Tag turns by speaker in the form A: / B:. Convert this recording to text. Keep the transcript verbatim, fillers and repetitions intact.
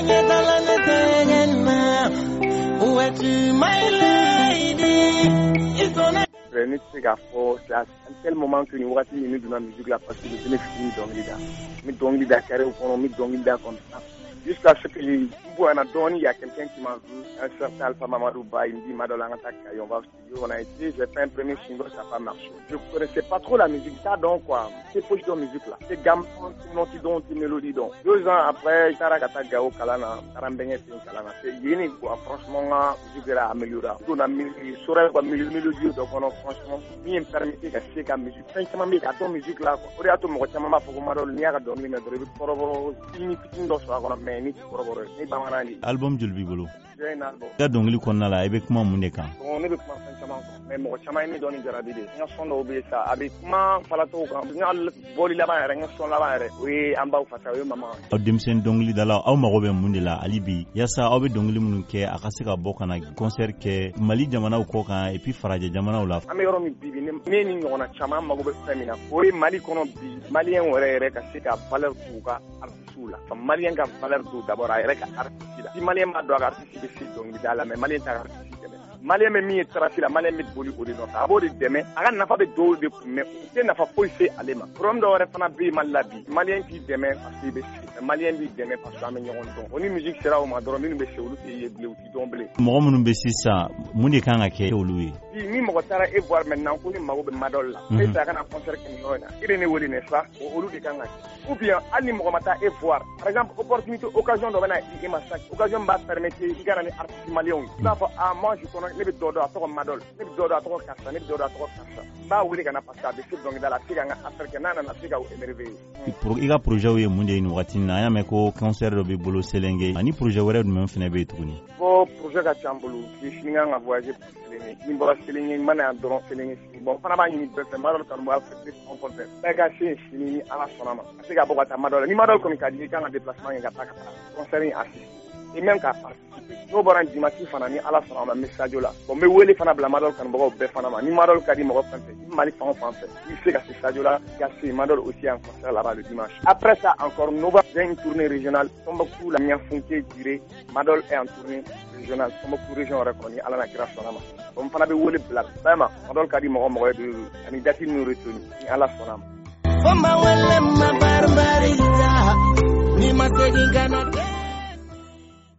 A: C'est à quel moment que nous avons mis dans la musique là parce que je venais finir dans l'ida. Mais dans l'ida carré ou qu'on met dans l'ida comme ça. Jusqu'à ce que j'ai un adon, il y a quelqu'un qui m'a vu, un certain Alpha Mamadou Ba, il me dit Madolanga Taka, on va au studio, on a été, j'ai fait un premier single, ça n'a pas marché. Je ne connaissais pas trop la musique, ça donc quoi, c'est poche de musique là. C'est gamme, c'est don, c'est mélodie donc. Deux ans après, Tarakata Gao Kalana, Tarambenye Kalana, c'est yéni quoi, franchement, la musique est améliorée. On a mis, il saurait quoi, mélodie, donc on a franchement, mis un permis de faire la musique. Franchement, mais à ton musique là, quoi. On est à ton mot, ça m'a fait comme Madol, n'y a pas dormi, mais de revoir, significatif dans ce
B: album julbi bolo ga dongli konna la ibe kuma mun de kan
A: on ne be kuma fɛn caman kan mais mɔgɔ caman ye ne dɔn ni jarabi de n ka sɔn dɔw bɛ sa a bɛ kuma falatɔw kan n ka bɔli laban yɛrɛ n ka sɔn laban yɛrɛ o ye an baw fasa o ye mama
B: aw denmisɛn dongli dala aw mago bɛ mun de la ali bi yasa aw bɛ dongli minnu kɛ a ka se ka bɔ kana concert kɛ Mali jamanaw kɔ kan et puis farajɛ jamanaw la
A: an bɛ yɔrɔ min bi bi ne ni ɲɔgɔnna caman mago bɛ fɛn min na o ye Mali kɔnɔ bi maliyɛn wɛrɛ yɛrɛ ka se ka valeur t'u ka artiste la ka maliyɛn ka valeur t'u d'abord a yɛrɛ ka artiste la si maliyɛn ma dɔn a ka artiste bɛ se dɔnkili da la mais maliyɛn t'a ka artiste dɛmɛ maliyɛn bɛ min ye trafic la maliyɛn bɛ boli o de nɔfɛ a b'o de dɛmɛ a ka nafa bɛ dɔw de kun mais u tɛ nafa foyi se ale ma problème dɔ wɛrɛ fana bɛ yen Mali la bi maliyɛn t'i dɛmɛ parce que i bɛ se maliyɛn b'i dɛmɛ parce que an bɛ ɲɔgɔn dɔn o ni musique sera o ma dɔrɔn minnu bɛ se olu tɛ ye bilen u tɛ dɔn bilen
B: mɔgɔ minnu bɛ sisan mun de kan ka kɛ olu ye
A: bi ni mɔgɔ taara e voir maintenant ko ni mago bɛ Madol la e tɛ a kana concert kɛ nin yɔrɔ in na i de ne wele n'est-ce pas olu de kan ka kɛ ou bien hali ni mɔgɔ ma taa e voir par exemple opportunité occasion dɔ bɛ na i ma sa occasion b'a permettre i ka na ni artiste maliyɛnw ye i b'a fɔ ah moi je connais ne bɛ dɔ dɔn a tɔgɔ Madol ne bɛ dɔ dɔn a tɔgɔ karisa ne bɛ dɔ dɔn a tɔgɔ karisa n b'a wele ka na parce que a bɛ se dɔnkilida la a bɛ se ka n ka affaire kɛ n'a nana se ka émerveiller
B: i ka projet ye mun de ye nin wagati in na an y'a mɛn ko concert dɔ bɛ bolo Selenge ani projet wɛrɛ jumɛn fana bɛ yen tuguni
A: ko projet ka ca n bolo sini kan ka voyager ni bɔra Selenge n mana yan dɔrɔn Selenge bon fana b'a ɲini bɛɛ fɛ Madol kanu b'a fɛ on peut faire bɛɛ ka se sini ni Ala sɔnna ma ka se ka bɔ ka taa Madol ni Madol kɔni ka di i kan ka déplacement kɛ ka taa ka taa concert in assister et même qu'à participer n'o bɔra dimanche fana ni Ala sɔnna ma message la bon n bɛ wele fana bila Madol kanubagaw bɛɛ fana ma ni Madol ka di mɔgɔ fɛn fɛn ni Mali fan o fan fɛ i bɛ se ka se radio la i ka se Madol aussi en concert là-bas le dimanche après ça encore Nova fait une tournée régionale Tombouctou la Niafunké Diré Madol est en tournée régionale Tombouctou région yɛrɛ kɔnɔ ni Ala na kira sɔnna ma bon n fana bɛ wele bila vraiment Madol ka di mɔgɔ mɔgɔ ye de ani date ninnu retenu ni Ala sɔnna ma. Foma wele ma barbariza ni mategi gana